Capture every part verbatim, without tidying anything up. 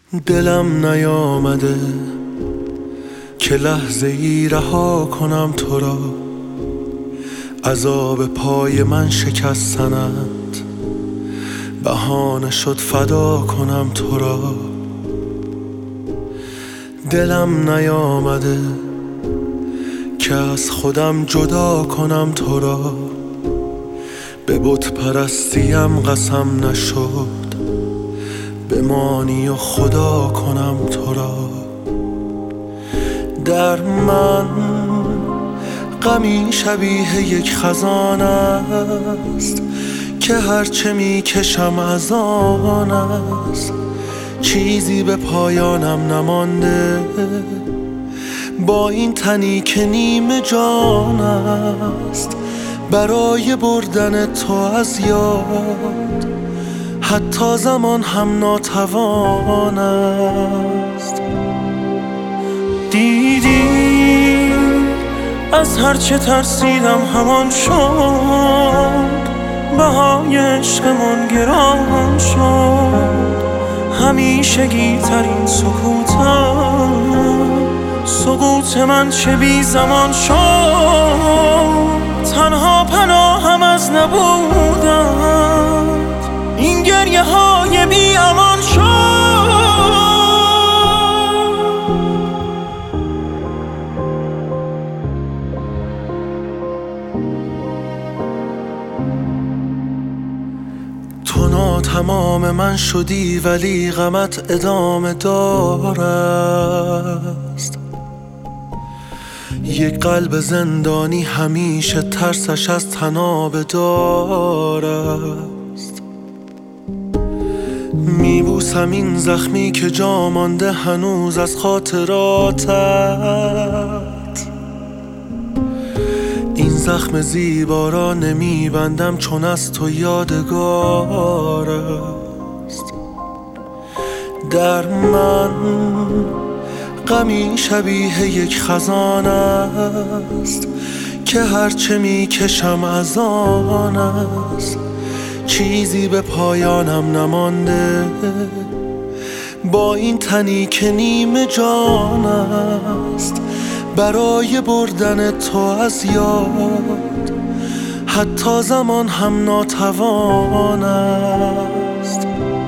دلم نیامده که لحظه ای رها کنم تو را، عذاب پای من شکستنت بهانه شد فدا کنم تو را. دلم نیامده که از خودم جدا کنم تو را، به بت پرستیم قسم نشد بمانی و خدا کنم تو را. در من غمی شبیه یک خزان است که هرچه می کشم از آن است، چیزی به پایانم نمانده با این تنی که نیم جان است. برای بردن تو از یاد حتی زمان هم ناتوان است. دیدی از هرچه ترسیدم همان شد، بهای عشقمون گران شد. همیشگی ترین سکوتم، سکوت من چه بی زمان شد. تنها پناهم از نبودن این گریه های بی امان شد. تو ناتمام من شدی ولی غمت ادامه دارست. یک قلب زندانی همیشه ترسش از تناب دارست. میبوسم این زخمی که جا مانده هنوز از خاطراتت. این زخم زیبا را نمیبندم چون از تو یادگار است. در من غمی شبیه یک خزان است که هرچه می کشم از آن است، چیزی به پایانم نمانده با این تنی که نیم جان است. برای بردن تو از یاد حتی زمان هم ناتوان است.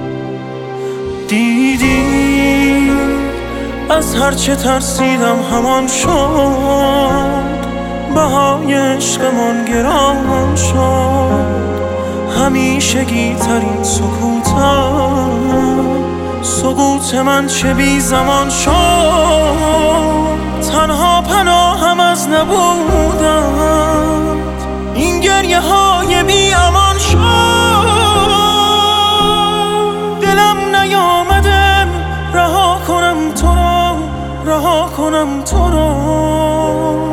دیدی از هرچه ترسیدم همان شد، بهای عشقمون گران شد. همیشگی ترین سکوتم، سکوت من چه بی زمان شد. تنها پناهم از نبودن این گریه های بی امان شد. دلم نیامده رها کنم تو را، رها کنم تو را.